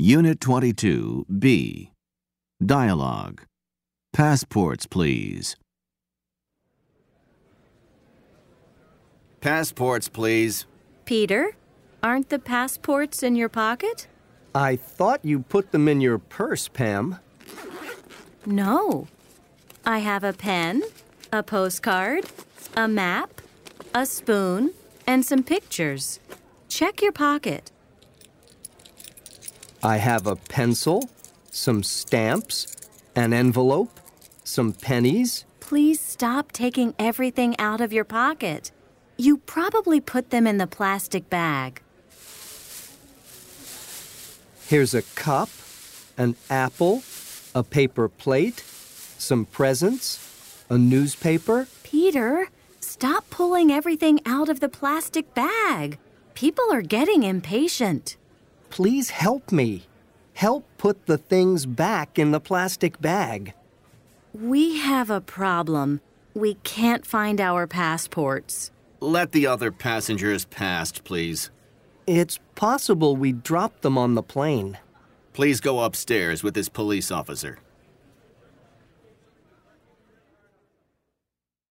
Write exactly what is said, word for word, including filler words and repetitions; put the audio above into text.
Unit twenty-two, B. Dialogue. Passports, please. Passports, please. Peter, aren't the passports in your pocket? I thought you put them in your purse, Pam. No. I have a pen, a postcard, a map, a spoon, and some pictures. Check your pocket. I have a pencil, some stamps, an envelope, some pennies. Please stop taking everything out of your pocket. You probably put them in the plastic bag. Here's a cup, an apple, a paper plate, some presents, a newspaper. Peter, stop pulling everything out of the plastic bag. People are getting impatient. Please help me. Help put the things back in the plastic bag. We have a problem. We can't find our passports. Let the other passengers past, please. It's possible we dropped them on the plane. Please go upstairs with this police officer.